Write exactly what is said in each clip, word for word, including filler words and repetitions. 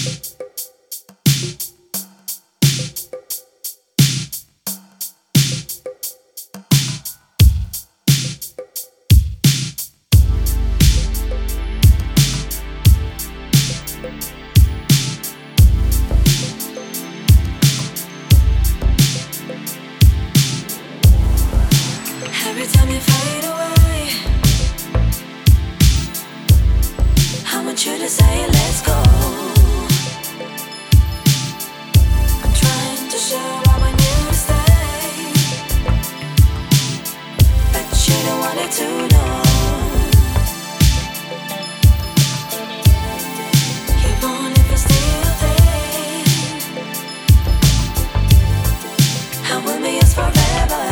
Every time you fade away, I want you to say let's go. I'm trying to show I want you to stay, but you don't want it to know. You want if I still there, I will be yours forever.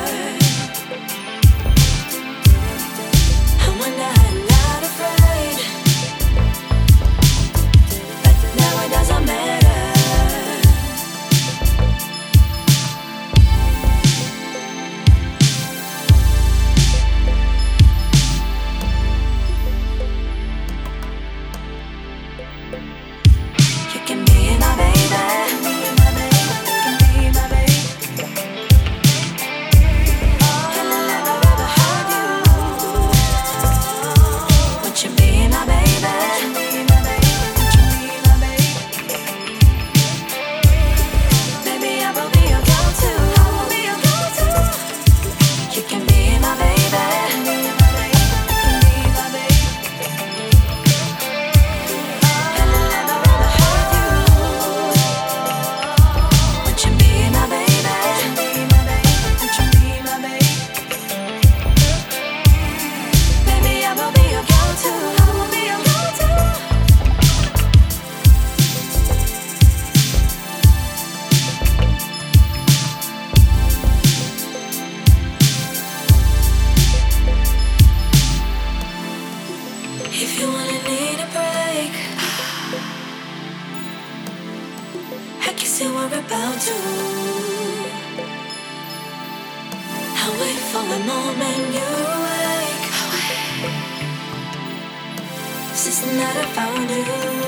You can be my baby. You can be my baby. And I'll never ever hurt you. Would you be my baby? Would you be my baby? Baby, I will be your go-to. I will be your go-to. You can be my baby. You can be my baby. If you wanna need a break, I can see we're about to. I wait for the moment you wake. Since the night I found you.